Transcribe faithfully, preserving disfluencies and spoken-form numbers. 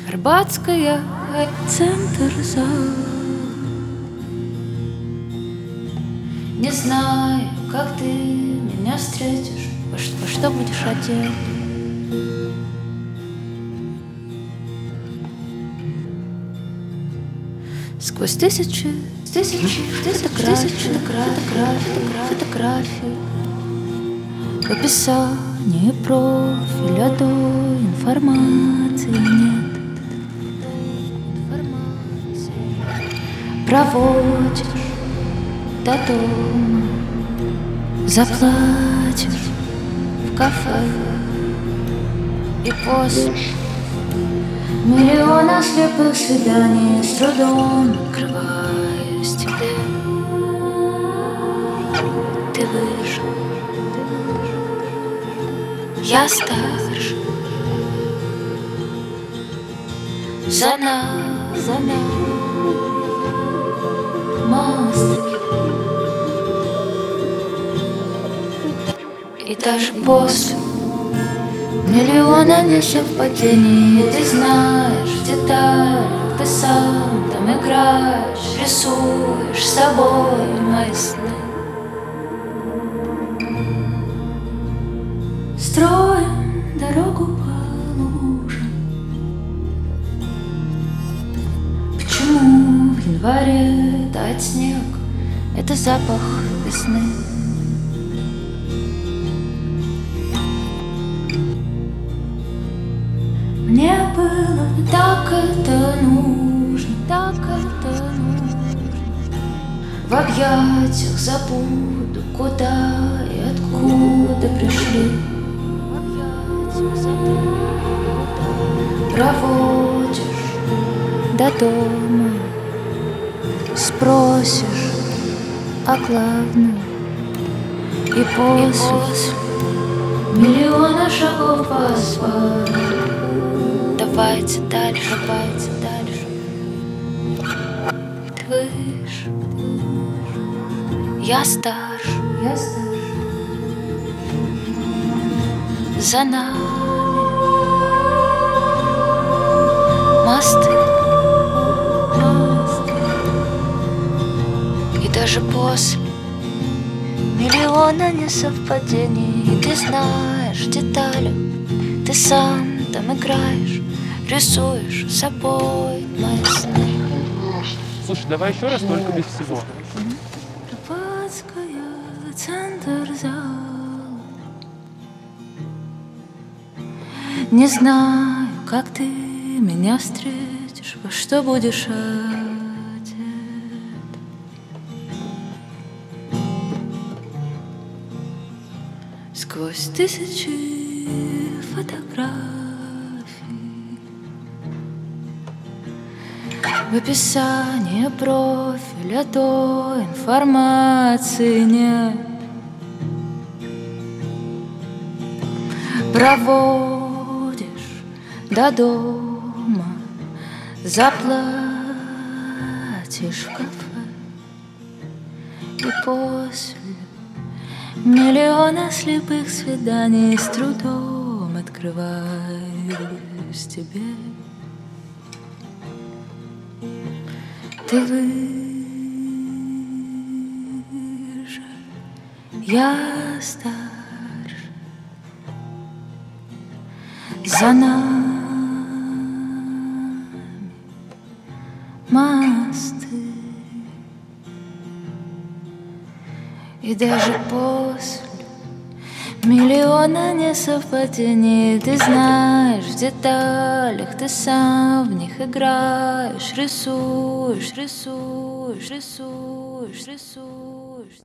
Арбатская, центр зала. Не знаю, как ты меня встретишь, во что, во что будешь одет. Сквозь тысячи, тысячи, тысячи фотографий, в описании профиля до информации нет. Проводишь до дома, заплатишь в кафе, и после миллиона слепых свиданий с трудом открываюсь тебе. Ты выше, я старше. За нами, за нами мост. И даже после миллиона несовпадений ты знаешь в деталях, ты сам там играешь, рисуешь собой мои сны. Строим дорогу по лужам. Почему в январе тает снег? Это запах весны. Мне было так это нужно, так это нужно. В объятиях забуду, куда и откуда пришли. В объятиях забуду, проводишь до дома, спросишь о главном. И после, и после миллиона шагов по асфальту. Давайте дальше, давайте дальше. Ты выше, я старше, я старше. За нами мосты, мосты. И даже после миллиона несовпадений ты знаешь детали, ты сам там играешь, рисуешь собой мои сны. Слушай, давай еще раз, только без всего. Арбатская, центр зала. Не знаю, как ты меня встретишь, во что будешь одет. Сквозь тысячи фотографий, в описании профиля до информации нет. Проводишь до дома, заплатишь в кафе, и после миллиона слепых свиданий с трудом открываюсь тебе. Ты выше, я старше. За нами мосты. И даже после миллиона несовпадений ты знаешь в деталях, ты сам в них играешь, рисуешь, рисуешь, рисуешь, рисуешь.